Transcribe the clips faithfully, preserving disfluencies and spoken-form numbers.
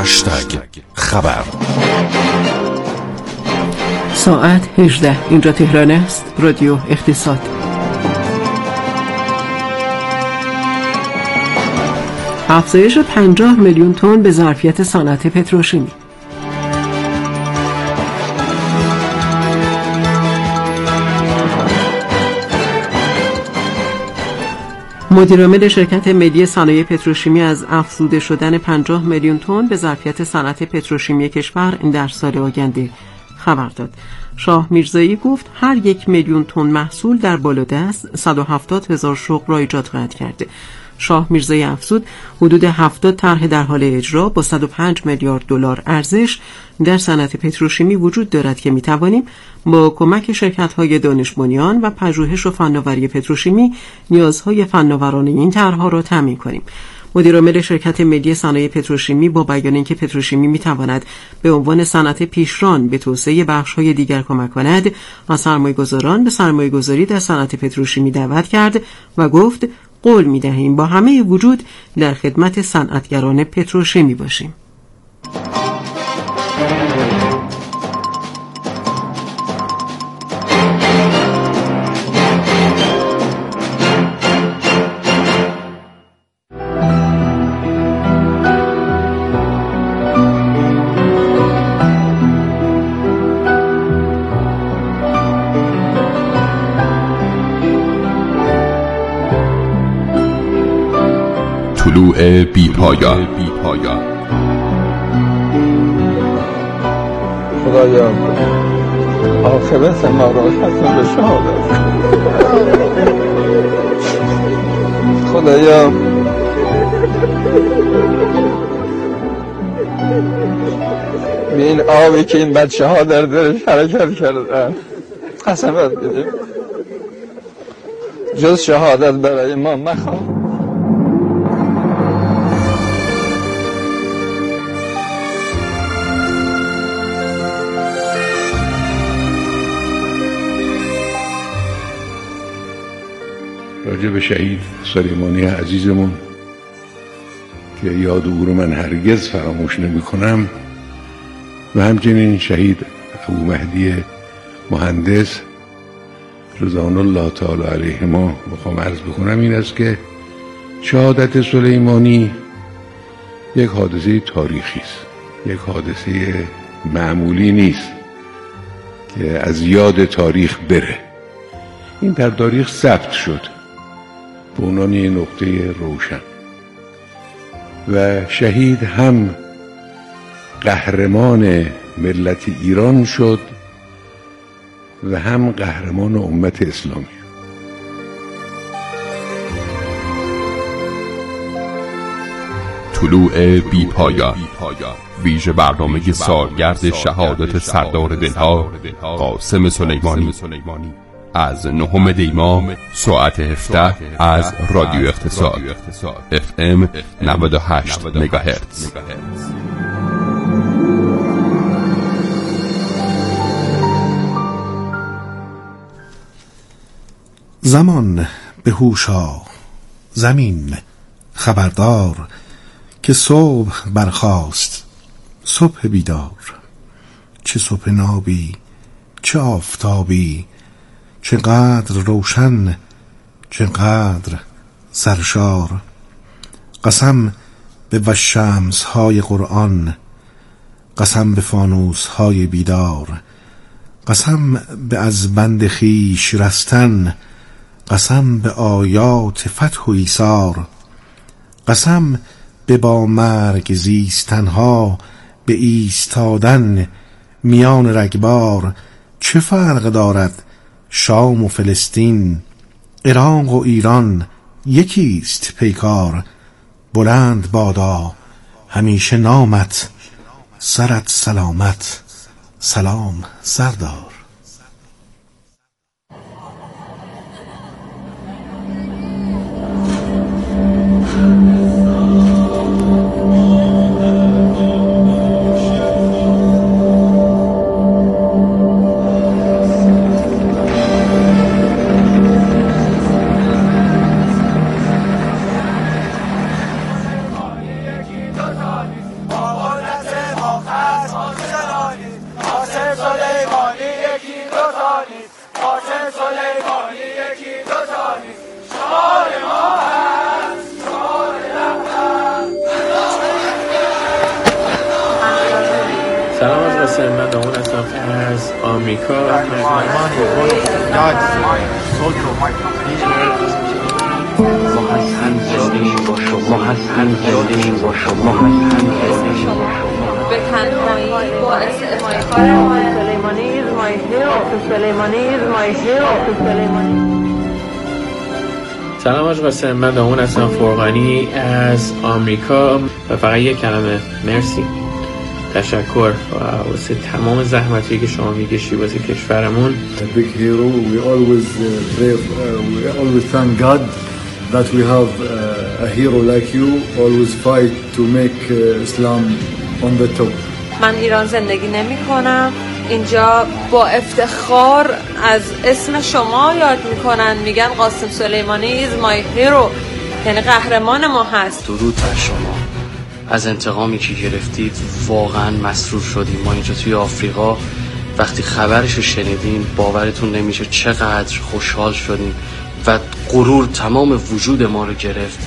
هشتگ خبر. ساعت هجده. اینجا تهران است. رادیو اقتصاد. افزایش پنجاه میلیون تن به ظرفیت صنعت پتروشیمی. مدیرعامل شرکت ملی صنایع پتروشیمی از افزوده شدن پنجاه میلیون تن به ظرفیت صنعت پتروشیمی کشور در سال آینده خبر داد. شاه میرزایی گفت هر یک میلیون تن محصول در بالادست صد و هفتاد هزار شغل را ایجاد خواهد کرد. شاه میرزایی افزود حدود هفتاد طرح در حال اجرا با صد و پنج میلیارد دلار ارزش در صنعت پتروشیمی وجود دارد که میتوانیم با کمک شرکت‌های دانش بنیان و پژوهش و فناوری پتروشیمی نیازهای فناورانه این طرح‌ها را تامین کنیم. مدیرعامل شرکت ملی صنایع پتروشیمی با بیان اینکه پتروشیمی میتواند به عنوان صنعت پیشران به توسعه بخش‌های دیگر کمک کند، از سرمایه‌گذاران به سرمایه‌گذاری در صنعت پتروشیمی دعوت کرد و گفت قول می‌دهیم با همه وجود در خدمت صنعتگران پتروشیمی باشیم. طلوع بی پایان. خدایا آخرت ما را حسن به شهادت. خدایا به این آبی که این بچه ها در درش حرکت کردن قسمت بدیم جز شهادت برای ما مخواه. راجع به شهید سلیمانی عزیزمون که یاد او رو من هرگز فراموش نمی کنم و همچنین شهید ابو مهدی مهندس رضوان الله تعالی علیهما میخوام عرض بکنم این است که شهادت سلیمانی یک حادثه تاریخی است، یک حادثه معمولی نیست که از یاد تاریخ بره. این در تاریخ ثبت شد به عنوان یک نقطه روشن و شهید هم قهرمان ملت ایران شد و هم قهرمان امت اسلامی. طلوع بی پایان، ویژه برنامه سالگرد شهادت سردار دلها قاسم سلیمانی از نهم دی ماه ساعت هفده از رادیو اقتصاد اف ام نود و هشت مگاهرتز. زمان به هوش آ زمین خبردار که صبح برخاست، صبح بیدار. چه صبح نابی، چه آفتابی، چقدر روشن، چقدر سرشار. قسم به والشمس های قرآن، قسم به فانوس های بیدار، قسم به از بند خویش رستن، قسم به آیات فتح و ایثار، قسم به با مرگ زیستنها، به ایستادن میان رگبار. چه فرق دارد شام و فلسطین، عراق و ایران یکیست پیکار. بلند بادا همیشه نامت، سرت سلامت، سلام سردار. آمریکا. ما هستیم زندگی با شما، هستیم زندگی با شما، هستیم زندگی با شما. به تنهایی باعث افتخار سلیمانی is my hero. سلیمانی is my hero. سلیمانی. سلام آقای قاسم، من دامون هستم فرغانی از آمریکا و فقط یک کلمه مرسی، تشکر واسه تمام زحمتی که شما میکشی واسه کشورمون. A big hero. We always uh, pray, uh, we always thank God that we have uh, a hero like you. Always fight to make uh, Islam on the top. من ایران زندگی نمی کنم. اینجا با افتخار از اسم شما یاد میکنن، میگن قاسم سلیمانی is my hero، یعنی قهرمان ما هست. درود بر شما. از انتقامی که گرفتید واقعا مسرور شدیم. ما اینجا توی آفریقا وقتی خبرشو شنیدیم باورتون نمیشه چقدر خوشحال شدیم و غرور تمام وجود ما رو گرفت.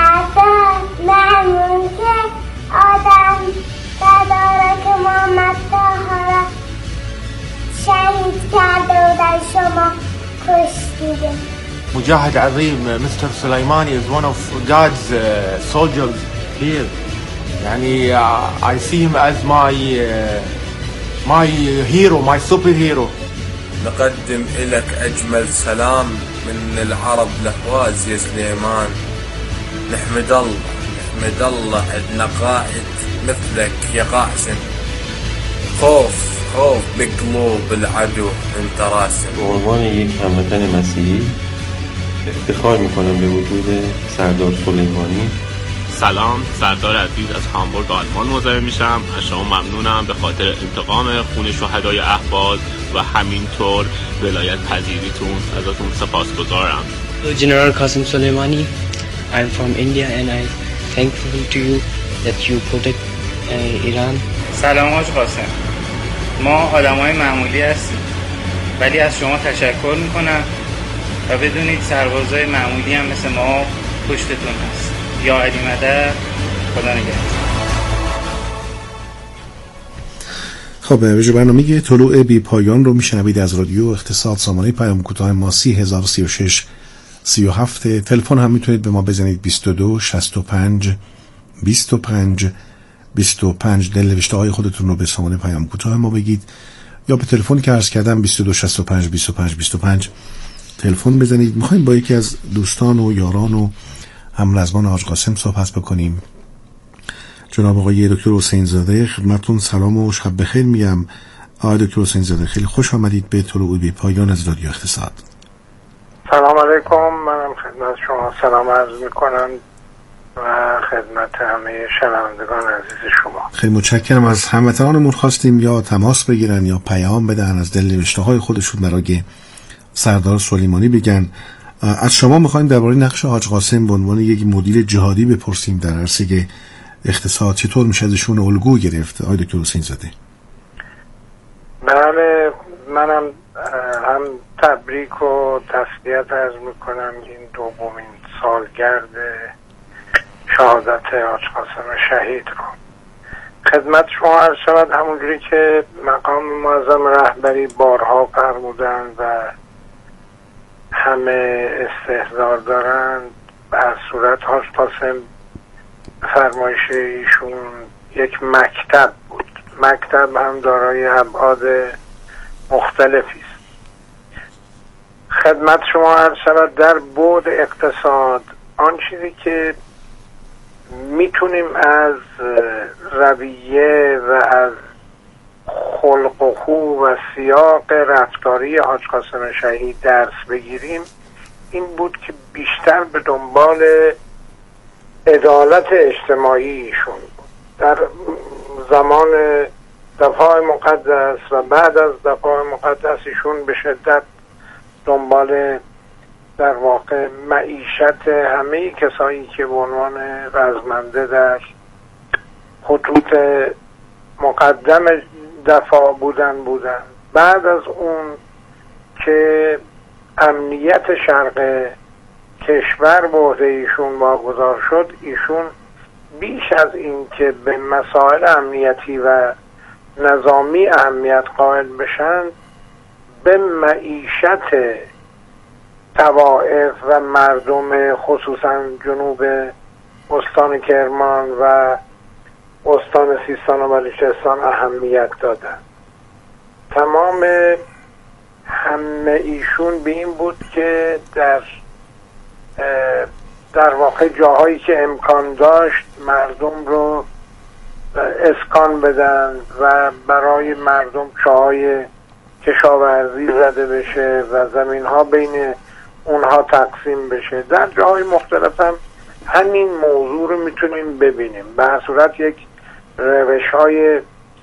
ممنون که آدم تدارک محمد طاهر شهید کرده و در شما کشتیده. مجاهد عظيم مستر سليماني is one of God's uh, soldiers here. يعني uh, I see him as my uh, my hero, my superhero. نقدم إلك أجمل سلام من العرب لهواز يا سليمان. نحمد الله نحمد الله عندنا قائد مثلك يا قاسم. خوف خوف بقلوب العدو انت راسم. به عنوان یک هموطن مسیحی افتخار میکنم به وجود سردار سلیمانی. سلام، سردار عزیز از هامبورگ آلمان مزاحم میشم. از شما ممنونم به خاطر انتقام خون شهدای اهواز و همینطور ولایت پذیریتون. ازتون سپاسگزارم. General Qasim Soleimani, I'm from India and I'm thankful to you that you protect uh, Iran. سلام آج قاسم، ما آدمای معمولی هستیم ولی از شما تشکر میکنم و بدونید سربازای معمولی هم مثل ما پشتتون هست. یا علی مدد، خدا نگهدار. خب ویژه برنامه طلوع بی پایان رو میشنوید از رادیو اقتصاد، سامانه پیام کوتاه ما سی هزار و سی و شش سی و هفت. تلفن هم میتونید به ما بزنید بیست و دو شصت و پنج بیست و پنج بیست و پنج. دل نوشته های خودتون رو به سامانه پیام کوتاه ما بگید یا به تلفن که عرض کردم بیست و دو شصت و پنج بیست و پنج بیست و پنج تلفن بزنید. میخوایم با یکی از دوستان و یاران و همرزمان حاج قاسم صحبت بکنیم. جناب آقای دکتر حسین زاده، خدمتتون سلام و شب بخیر میگم. آقای دکتر حسین زاده خیلی خوش آمدید به طلوع بی پایان از رادیو اقتصاد. سلام علیکم، منم خدمت شما سلام عرض میکنم و خدمت همه شنوندگان عزیز شما. خیلی متشکرم. از هموطنانمون خواستیم یا تماس بگیرن یا پیام بدن، از دل نوشته های خودشون برای سردار سلیمانی بگن. از شما میخوایم درباره نقش حاج قاسم به عنوان یک مدیر جهادی بپرسیم در عرصه اقتصاد. چطور میشه ازشون الگو گرفت آقای دکتر حسین زاده؟ بله، منم هم تبریک و تسلیت عرض میکنم این دومین سالگرد شهادت حاج قاسم شهید رو. خدمت شما عرض شود همونجوری که مقام معظم رهبری بارها فرمودن و همه استحضار دارن، به هر صورت حاج قاسم فرمایش ایشون یک مکتب بود. مکتب هم دارای ابعاد مختلفی است. خدمت شما عرض شود در بعد اقتصاد آن چیزی که میتونیم از رویه و از خلق و خو و سیاق رفتاری حاج قاسم شهید درس بگیریم این بود که بیشتر به دنبال عدالت اجتماعی ایشون بود. در زمان دفاع مقدس و بعد از دفاع مقدس ایشون به شدت دنبال در واقع معیشت همه کسایی که به عنوان رزمنده در خطوط مقدم دفاع بودن بودن. بعد از اون که امنیت شرق کشور به عهده ایشون واگذار شد، ایشون بیش از این که به مسائل امنیتی و نظامی اهمیت قائل بشن، به معیشت طوائف و مردم خصوصا جنوب استان کرمان و استان سیستان و بلوچستان اهمیت دادن. تمام همه ایشون به این بود که در در واقع جاهایی که امکان داشت مردم رو اسکان بدن و برای مردم چاهای کشاورزی زده بشه و زمین ها بین اونها تقسیم بشه. در جاهای مختلف هم همین موضوع رو میتونیم ببینیم. به هر صورت یک روش های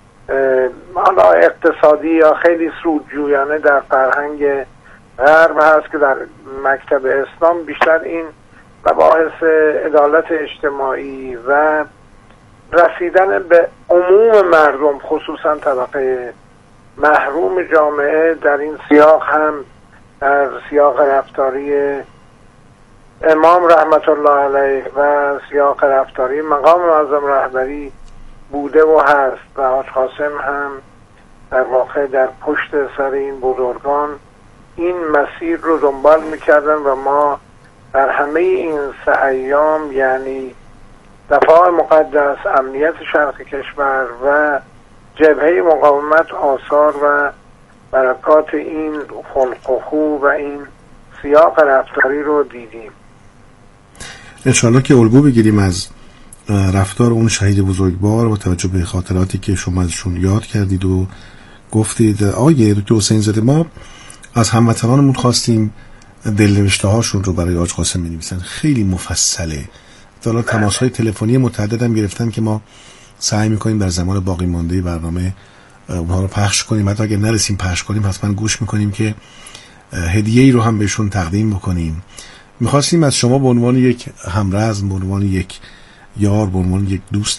حالا اقتصادی یا خیلی سودجویانه در فرهنگ غرب هست که در مکتب اسلام بیشتر این مباحث عدالت اجتماعی و رسیدن به عموم مردم خصوصا طبقه محروم جامعه در این سیاق هم در سیاق رفتاری امام رحمت الله علیه و سیاق رفتاری مقام معظم رهبری بوده و هست و حاج قاسم هم در واقع در پشت سر این بزرگان این مسیر رو دنبال میکردن و ما در همه این سه ایام یعنی دفاع مقدس، امنیت شرق کشور و جبهه مقاومت آثار و برکات این خلق و خو و این سیاق رفتاری رو دیدیم. انشاءالله که الگو بگیریم از رفتار اون شهید بزرگوار با توجه به خاطراتی که شما ازشون یاد کردید و گفتید. آقای دکتر حسین زاده، ما از هموطنانمون خواستیم دلنوشته هاشون رو برای حاج قاسم بنویسن. خیلی مفصله. حالا تماس‌های تلفنی متعدد هم گرفتن که ما سعی می‌کنیم در زمان باقی مانده برنامه اونها رو پخش کنیم. حتی اگر نرسیم پخش کنیم حتما گوش می‌کنیم که هدیه‌ای رو هم بهشون تقدیم بکنیم. می‌خواستیم از شما به عنوان یک همرزم، به عنوان یک یار، به عنوان یک دوست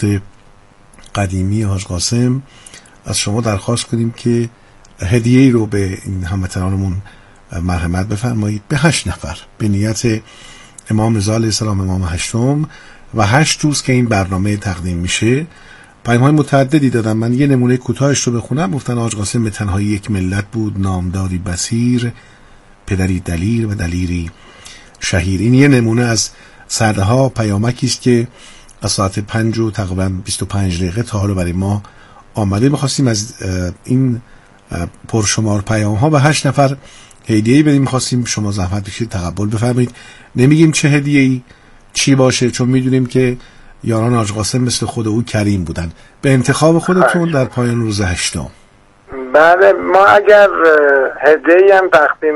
قدیمی حاج قاسم از شما درخواست کنیم که هدیه‌ای رو به این هموطنانمون مرحمت بفرمایید به هشت نفر به نیت امام رضا علیه السلام، امام هشتم و هشت روز که این برنامه تقدیم میشه. پیام‌های متعددی دادم. من یه نمونه کوتاهش رو بخونم. گفتن حاج قاسم به تنهایی یک ملت بود، نامداری بصیر، پدری دلیر و دلیری شهیر. این یه نمونه از صدها پیامکی است که از ساعت پنج و تقریبا بیست و پنج دقیقه تا حالا برای ما آمده. می‌خواستیم از این پرشمار پیام ها به هشت نفر هدیه‌ای بدیم. می‌خواستیم شما زحمت بکشید تقبل بفرمایید. نمیگیم چه هدیه‌ای چی باشه، چون میدونیم که یاران حاج قاسم مثل خود او کریم بودن. به انتخاب خودتون در پایان روز هشتم. بله، ما اگر هدیه‌ای هم تقدیم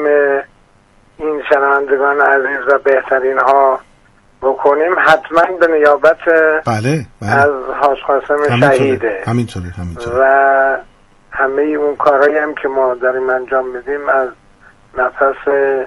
این شنوندگان عزیز و بهترین ها بکنیم حتما به نیابت بله, بله. از حاج قاسم شهیده. همینطوره همینطوره. و همه اون کارهایی هم که ما داریم انجام میدیم از نفس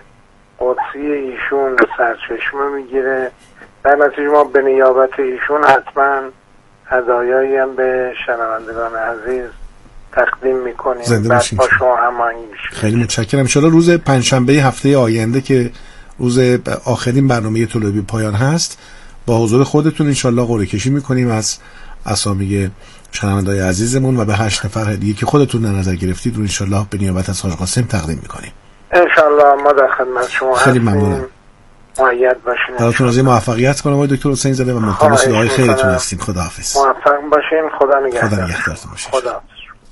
قدسی ایشون سرچشمه میگیره. در نتیجه ما به نیابت ایشون حتما هدایایی هم به شنوندگان عزیز تقدیم میکنیم. زنده باشین. با شما هماهنگ میشیم. خیلی متشکرم. ان شاءالله روز پنجشنبه هفته آینده که روز آخرین برنامه طلوعی پایان هست با حضور خودتون ان شاءالله قرعه کشی میکنیم از اسامی شنوندگان عزیزمون و به هشت نفر هدیه که خودتون در نظر گرفتید رو ان شاءالله به نیابت از حاج قاسم تقدیم میکنیم. ان شاءالله ما در خدمت شما خیلی ممنونم. مؤید باشین. براتون آرزوی موفقیت کنم آقای دکتر حسین زاده و ملتمس دعای خیرتون هستیم. خداحافظ. موفق باشین. خدا نگهدار. خدا نگهدارتون باشه. خدا.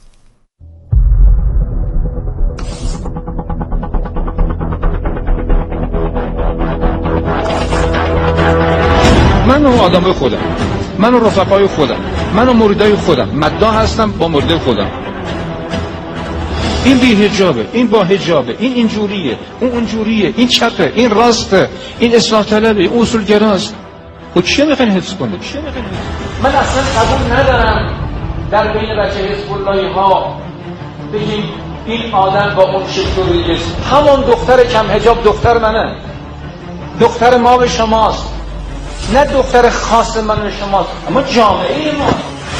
من و آدم خودم، من و رفقای خودم، من و مریدای خودم مدعا هستم با مرده خودم. این بی حجابه، این با حجابه، این اینجوریه، اون اونجوریه، این چپه، این راسته، این اصلاح طلبه، این اصولگراست. خب چیه میخواین حفظ کنید؟ من اصلا قبول ندارم در بین بچه حزب اللهی ها بگیم این آدم با اون شکلی است. همون دختر کم حجاب دختر منه، دختر ما به شماست، نه دختر خاص من به شماست، اما جامعه ما.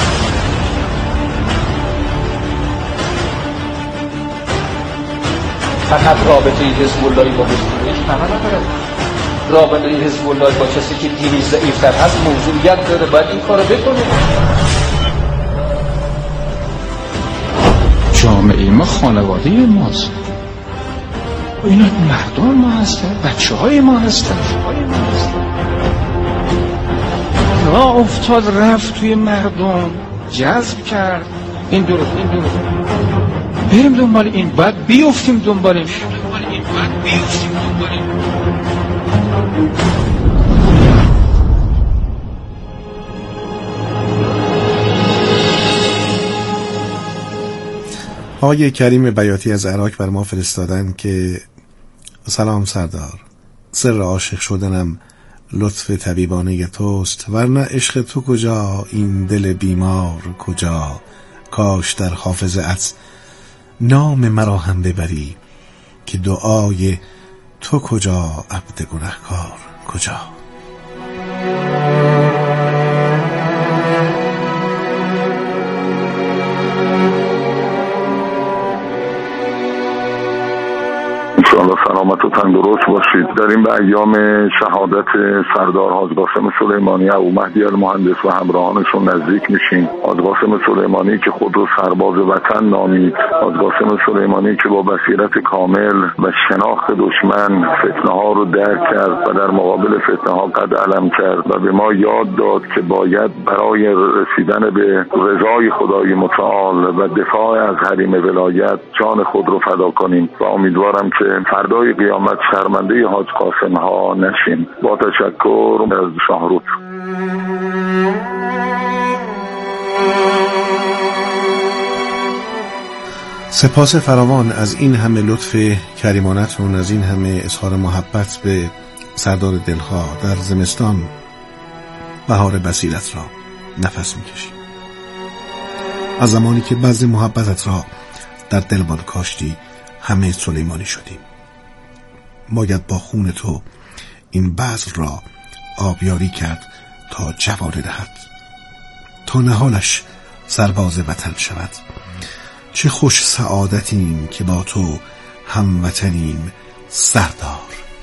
فقط رابطه حزب اللهی با حزب اللهی که معنی نداره. رابطه حزب الله با کسی که دینی ضعیفتر هست موضوعیت داره، باید این کارو بکنه. جامعه ما خانواده ماست. اینا مردم ما هستن، بچه های ما هستن. راه افتاد رفت توی مردم، جذب کرد. این درست، این درست. بریم دنبال این، باید بیفتیم دنبالش. این باید بیفتیم دنبالش. آقای کریم بیاتی از عراق بر ما فرستادن که سلام سردار، سر عاشق شدنم لطف طبیبانه توست، ورنه عشق تو کجا، این دل بیمار کجا، کاش در حافظه‌ات نام مرا هم ببری، که دعای تو کجا عبد گنهکار کجا. انشاءالله سلامت و تندرست باشید. در این به ایام شهادت سردار حاج قاسم سلیمانی ابو مهدی المهندس و همراهانشون نزدیک میشیم. حاج قاسم سلیمانی که خود رو سرباز وطن نامید، حاج قاسم سلیمانی که با بصیرت کامل و شناخت دشمن فتنه ها رو درک کرد و در مقابل فتنه ها قد علم کرد و به ما یاد داد که باید برای رسیدن به رضای خدای متعال و دفاع از حریم ولایت جان خود رو فدا کنیم و امیدوارم که فردای قیامت شرمنده حاج قاسم ها نشیم. با تشکر از شاهرخ. سپاس فراوان از این همه لطف کریمانتون، از این همه اظهار محبت به سردار دلها. در زمستان بهار بصیرت را نفس میکشیم، از زمانی که بعضی محبتت را در دلمان کاشتی همه سلیمانی شدیم. باید با خون تو این بذر را آبیاری کرد تا جوانه دهد، تا نهالش سرباز وطن شود. چه خوش سعادتیم که با تو هموطنیم سردار.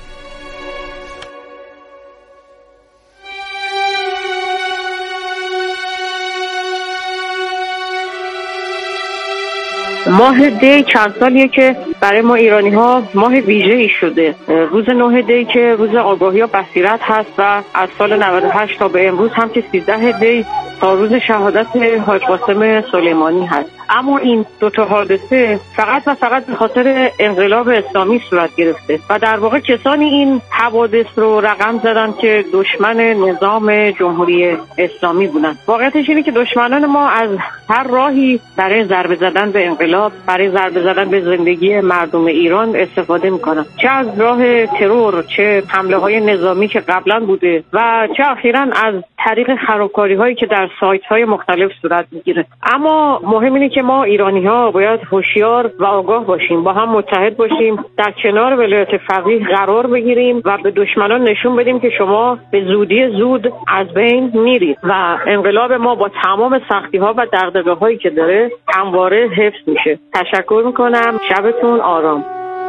ماه دی چند سالیه که برای ما ایرانی ها ماه ویژه‌ای شده. روز نه دی که روز آگاهی و بصیرت هست و از سال نود و هشت تا به امروز هم که سیزده دی تا روز شهادت حاج قاسم سلیمانی هست. اما این دو تا حادثه فقط و فقط به خاطر انقلاب اسلامی صورت گرفته و در واقع کسانی این حوادث رو رقم زدن که دشمن نظام جمهوری اسلامی بودن. واقعیتش اینه که دشمنان ما از هر راهی برای ضربه زدن به انقلاب، برای ضربه زدن به زندگی مردم ایران استفاده میکنن، چه از راه ترور، چه حمله های نظامی که قبلا بوده و چه اخیراً از طریق خرابکاری هایی که در سایت های مختلف صورت میگیره. اما مهم اینه که ما ایرانی ها باید هوشیار و آگاه باشیم، با هم متحد باشیم، در کنار ولایت فقیه قرار بگیریم و به دشمنان نشون بدیم که شما به زودی زود از بین میرید و انقلاب ما با تمام سختی ها و دغدغه هایی که داره همواره حفظ میشه. تشکر میکنم. شبتون آرام.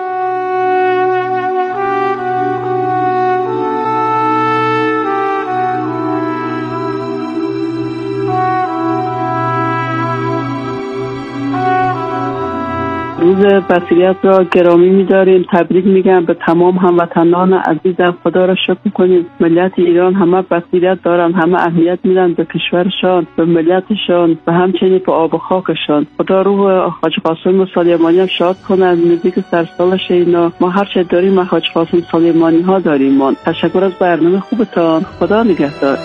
روز بصیرت را گرامی می‌داریم. تبریک میگم به تمام هموطنان عزیزم. خدا را شکر می‌کنیم. ملت ایران همه بصیرت دارن، همه اهمیت میدن به کشورشان، به ملتشان و همچنین به آب و خاکشان. خدا روح حاج قاسم سلیمانی هم شاد کنه. از نزدیک سرسالش اینا ما هر چه داریم حاج قاسم سلیمانی ها داریم. ما تشکر از برنامه خوبتان. خدا نگهدار.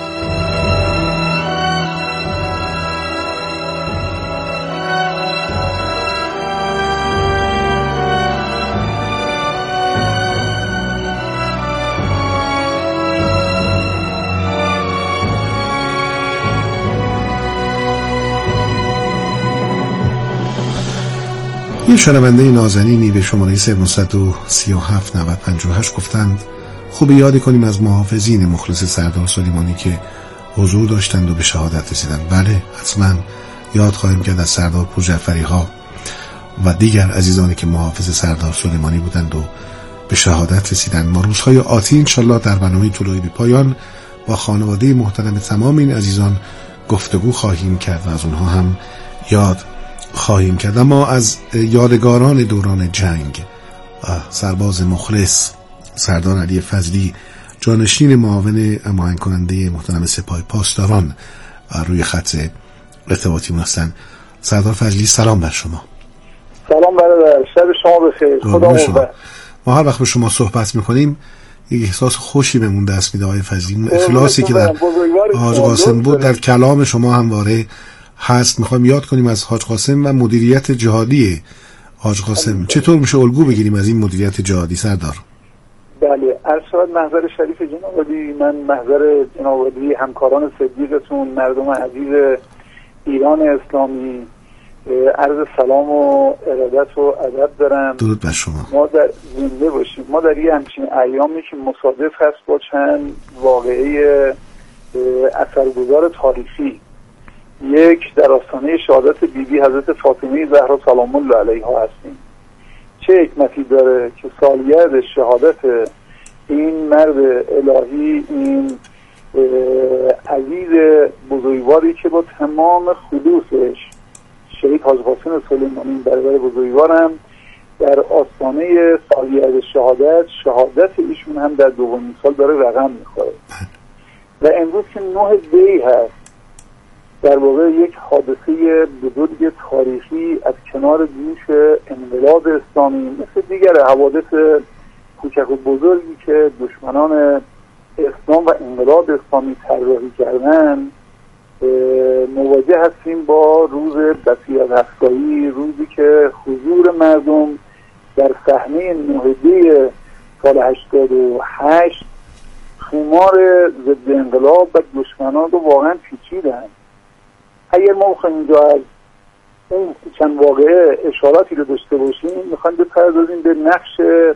این شنونده نازنینی به شماره صفر دو سه هفت نود پنجاه و هشت گفتند خوب یاد کنیم از محافظین مخلص سردار سلیمانی که حضور داشتند و به شهادت رسیدند. بله حتما یاد خواهیم کرد از سردار پورجعفری ها و دیگر عزیزانی که محافظ سردار سلیمانی بودند و به شهادت رسیدند. ما روزهای آتی انشالله در برنامه طلوعی به پایان با خانواده محترم تمام این عزیزان گفتگو خواهیم کرد و از اونها هم یاد خواهیم کرد. اما از یادگاران دوران جنگ سرباز مخلص سردار علی فضلی، جانشین معاون هماهنگ کننده محترم سپاه پاسداران روی خط ارتباطی هستند. سردار فضلی سلام بر شما. سلام برادر، شب شما بخیر. خدا شما. ما هر وقت با شما صحبت میکنیم یک احساس خوشی بهمون دست میده آقای فضلی. اخلاصی که در حاج قاسم بود در کلام شما همواره هست. میخوایم یاد کنیم از حاج قاسم و مدیریت جهادی حاج قاسم. چطور میشه الگو بگیریم از این مدیریت جهادی سردار؟ بله، عرض شود محضر شریف جناب عالی، من محضر جناب عالی، همکاران صدیقتون، مردم عزیز ایران اسلامی عرض سلام و ارادت و ادب دارم. درود بر شما. ما در زنده باشیم. ما در یه همچین ایامی که مصادف هست با چند واقعه اثرگذار تاریخی، یک در آستانه شهادت بیبی حضرت فاطمه زهرا سلام الله علیها هستیم. چه حکمتی داره که سالگرد شهادت این مرد الهی، این عزیز بزرگواری که با تمام خلوصش شهید حاج قاسم سلیمانی برادر بزرگوارم در آستانه سالگرد شهادت، شهادت ایشون هم در دومین سال داره رقم میخوره و امروز که نه دی هست، در واقع یک حادثه بزرگ تاریخی از کنار جوش انقلاب اسلامی مثل دیگر حوادث کوچک و بزرگی که دشمنان اسلام و انقلاب اسلامی طراحی کردن مواجه هستیم با روز بصیرت‌افزایی، روزی که حضور مردم در صحنه نهضت سال هشتاد و هشت خمار ضد انقلاب و دشمنان رو واقعا پیچیدن. اگر ما بخوایم اینجا از اون چند واقعه اشاراتی رو داشته باشیم، میخوایم بپردازیم به نقش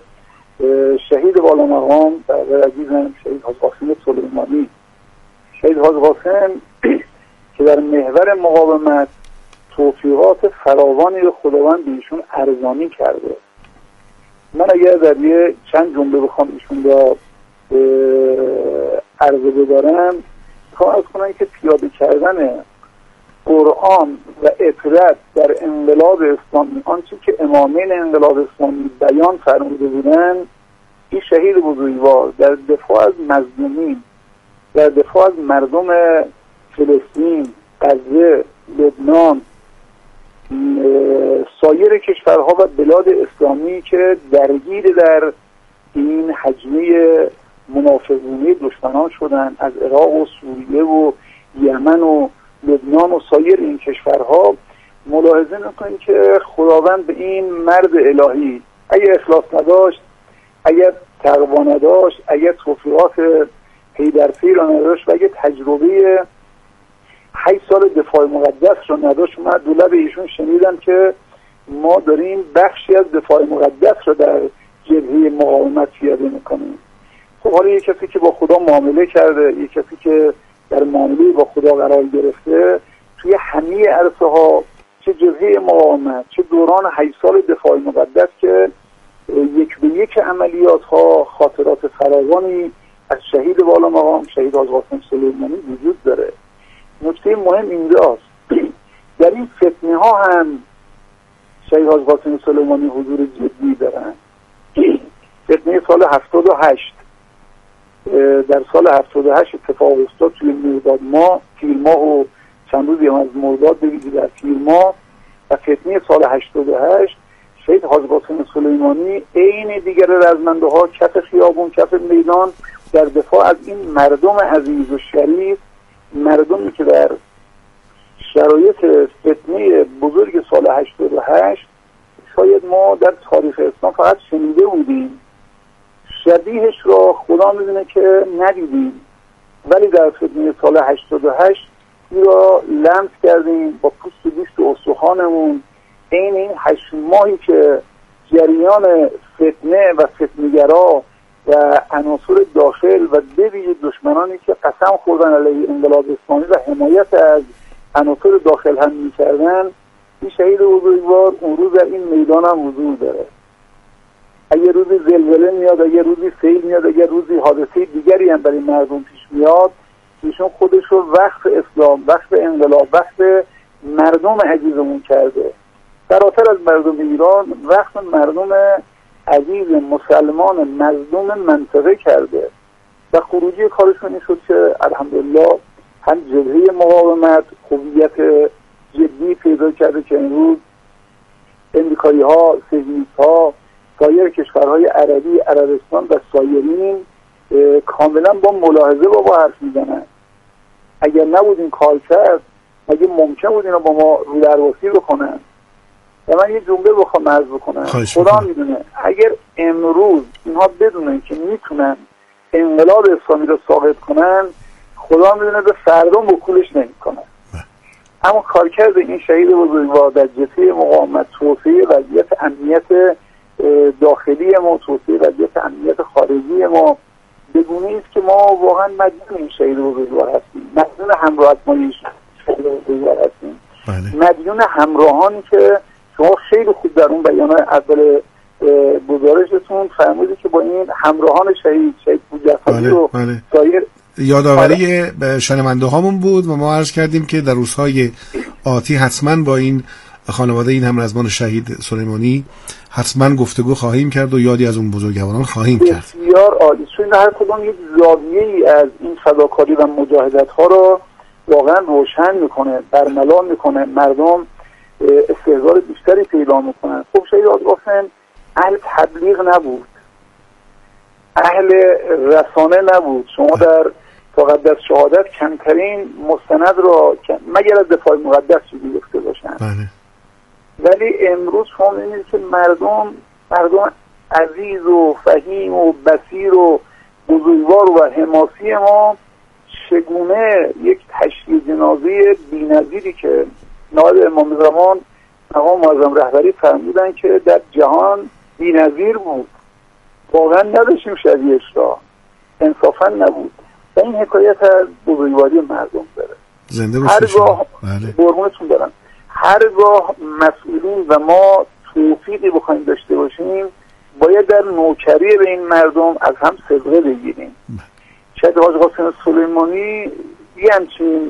شهید والا مقام برادر عزیزم شهید حاج قاسم سلیمانی. شهید حاج قاسم که در محور مقاومت توفیقات فراوانی رو خداوند به ایشون ارزانی کرده. من اگر در یه چند جمله بخوام ایشون را عرضه بدارم، میخوام عرض کنم که پیاده کردن قرآن و اطرت در انقلاب اسلامی، آنچه که امامین انقلاب اسلامی بیان فرموده بودن، این شهید بزرگوار در دفاع از مظلومین، در دفاع از مردم فلسطین، غزه، لبنان، سایر کشورها و بلاد اسلامی که درگیر در این حجمه منافقانه دشمنان شدن، از عراق و سوریه و یمن و لبنان و سایر این کشورها، ملاحظه میکنیم که خداوند به این مرد الهی اگر اخلاص نداشت، اگر تقوا نداشت، اگر توفیقات پیدرپی را نداشت و اگر تجربه هشت سال دفاع مقدس را نداشت، من دولت به ایشون شنیدم که ما داریم بخشی از دفاع مقدس را در جبهه مقاومت پیاده میکنیم. خب حالا یک کسی که با خدا معامله کرده، یک کسی که در معامله با خدا قرار گرفته، توی همه عرصه ها، چه جبهه مقاومت، چه دوران هشت سال دفاع مقدس که یک به یک عملیات ها خاطرات فراوانی از شهید والا مقام شهید حاج قاسم سلیمانی وجود داره. نکته مهم اینجاست در این فتنه ها هم شهید حاج قاسم سلیمانی حضور جدی دارن. فتنه سال هفتاد و هشت، در سال هفتاد و هشت اتفاق افتاد توی مرداد ماه، تیر ماه و چند روزی هم از مرداد بگیدی در تیر ماه، و فتنه سال هشتاد و هشت شهید حاج قاسم سلیمانی عین دیگر رزمنده ها کف خیابون، کف میدان در دفاع از این مردم عزیز و شریف، مردمی که در شرایط فتنه بزرگ سال هشتاد و هشت شاید ما در تاریخ اسلام فقط شنیده بودیم، شبیهش را خدا میدونه که ندیدیم، ولی در فتنه سال هشتاد و هشت این را لمس کردیم با پوست و گوشت و استخوانمون. این این هشت ماهی که جریان فتنه و فتنه‌گرا و عناصر داخل و به ویژه دشمنانی که قسم خوردن علیه انقلاب اسلامی و حمایت از عناصر داخل هم میکردن، این شهید بزرگوار اون روز در این میدان هم حضور داره. اگر روزی زلزله میاد، اگر روزی سیل میاد، اگر روزی حادثه دیگری هم برای مردم پیش میاد، ایشون خودش رو وقف اسلام، وقف انقلاب، وقف مردم عزیزمون کرده. فراتر از مردم ایران، وقف مردم عزیز مسلمان مظلوم منطقه کرده و خروجی کارشون این شد که الحمدلله هم جبهه مقاومت هویت جدی پیدا کرده که امروز امریکایی ها، صهیونیست ها، سایر کشورهای عربی، عربستان و سایرین کاملا با ملاحظه با ما حرف میزنن. اگر نبود این کار کرد مگه ممکن بود اینا با ما رو درواسی بکنن؟ و من یه جمله بخوام عرض بکنم، خدا میدونه اگر امروز اینها بدونن که میتونن انقلاب اسلامی رو ساقط کنن، خدا میدونه به فردا وکولش نمیکنن. اما کارکرد این شهید بزرگوار در جبهه مقاومت، توسعه وضعیت امنیت داخلی ما، توسعه وضعیت امنیت خارجی ما بگونه است که ما واقعا مدیون این شهید بزرگوار هستیم، مدیون همراه ما این شهید بزرگوار هستیم، مدیون همراهانی که شما خیلی خوب در اون بیان اول گزارشتون فرمودید که با این همراهان شهید شهید بوجعفری و سایر یادآوری شنونده هامون بود و ما عرض کردیم که در روزهای آتی حتما با این خانواده این همرزمان شهید سلیمانی حتما گفتگو خواهیم کرد و یادی از اون بزرگواران خواهیم کرد. بسیار عالی، چون هر کدوم یک زاویه ای از این فداکاری و مجاهدت ها رو واقعا روشن میکنه، برملا میکنه، مردم استحضار بیشتری پیدا میکنن. خب شهید آدگاهن اهل تبلیغ نبود، اهل رسانه نبود. شما در تقدس شهادت کمترین مستند را مگر از دفاع مقدس چیزی گفته باشن. بله. ولی امروز شما می‌بینید که مردم مردم عزیز و فهیم و بصیر و بزرگوار و حماسی ما چگونه یک تشییع جنازه بی‌نظیری که نایب امام زمان مقام معظم رهبری فرمودن که در جهان بی‌نظیر بود، واقعا نداشتیم شبیهش را، انصافا نبود. و این حکایت از بزرگواری مردم داره. زنده باشید. هرگاه قربونتون برم، هرگاه مسئولین و ما توفیقی بخوایم داشته باشیم باید در نوکری به این مردم از هم صدقه بگیریم. شاید حاج قاسم سلیمانی یه همچین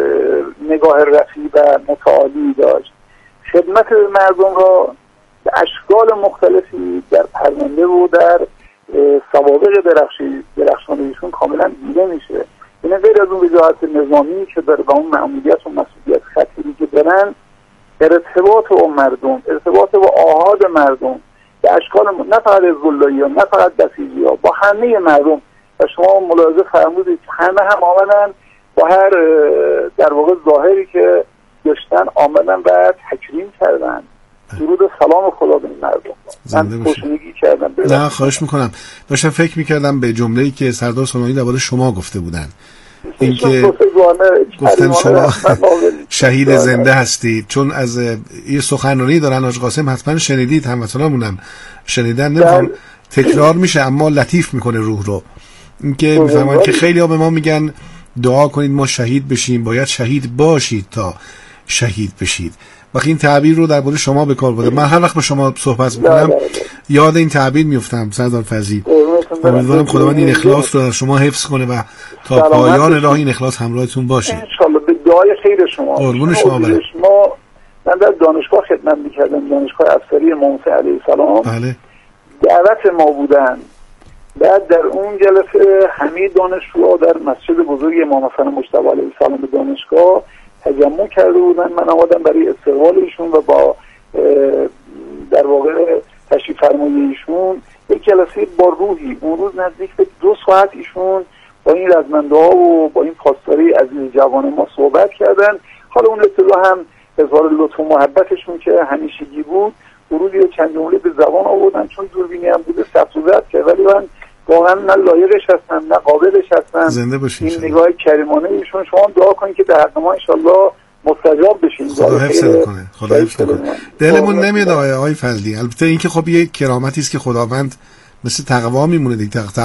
نگاه رفیع و متعالی داشت، خدمت مردم را به اشکال مختلفی در پرونده و در سوابق درخشان ایشون کاملا دیده میشه. این غیر از اون وجاهت نظامی که داره با اون مأموریت و مسئولیت خطیری که دارن، ارتباط با مردم، ارتباط با آحاد مردم به اشکال نه فقط حزب‌اللهی ها، نه فقط بسیجی ها، با همه مردم. و شما ملاحظه فرمودید همه هم آمدن با هر در واقع ظاهری که داشتن آمدن و تکریم کردن. درود و سلام خدا به این مردم. من خوشنودی کردم. نه خواهش میکنم. داشتم فکر میکردم به جمله‌ای که سردار سلیمانی درباره شما گفته بودن، اینکه گفتن شما شهید زنده هستید، چون از یه سخنرانی دارن حاج قاسم حتما شنیدید، هموطنامونم شنیدن، نمیخوام تکرار میشه اما لطیف میکنه روح رو. اینکه میفهمن که خیلی ها به ما میگن دعا کنید ما شهید بشیم، باید شهید باشید تا شهید بشید. وقتی این تعبیر رو درباره شما به کار برده، من هر وقت با شما صحبت میکنم یاد این تعبیر میفتم سردار فضیل. امیدوارم خداوند این اخلاص رو در شما حفظ کنه و تا پایان راه این اخلاص همراهتون باشه ان شاء الله. به دعای خیر شما. قربون شما برم. ما من در دانشگاه خدمت میکردم، دانشگاه افسری امام حسین علیه السلام. بله. دعوت ما بودن. بعد در اون جلسه همه دانشجوها در مسجد بزرگ امام حسین مجتبی علیه السلام به دانشگاه تجمع کرده بودن. من آمدم برای استقبال ایشون و با در واقع تشریف فرمایی ایشون یک جلسه با روحی. اون روز نزدیک به دو ساعت ایشون با این رزمنده ها و با این پاسداری عزیز جوان ما صحبت کردن. حالا اون ابتدا هم اظهار لطف و محبتشون که همیشگی بود، ورودی و چند جمله به زبان آوردن، چون دوربینی هم بوده ثبت و ضبط کرد، ولی من واقعا نه لایقش هستم نه قابلش هستم. زنده باشین. این نگاه کریمانه ایشون، شما دعا کنید که در حق ما ان شاءالله مستجاب بشین. خدا حفظ کنه. خدا حفظ کنه. دلمون نمیاد آقای فضلی. البته این که خب یه کرامتی است که خداوند مثل تقوا میمونه دیگه.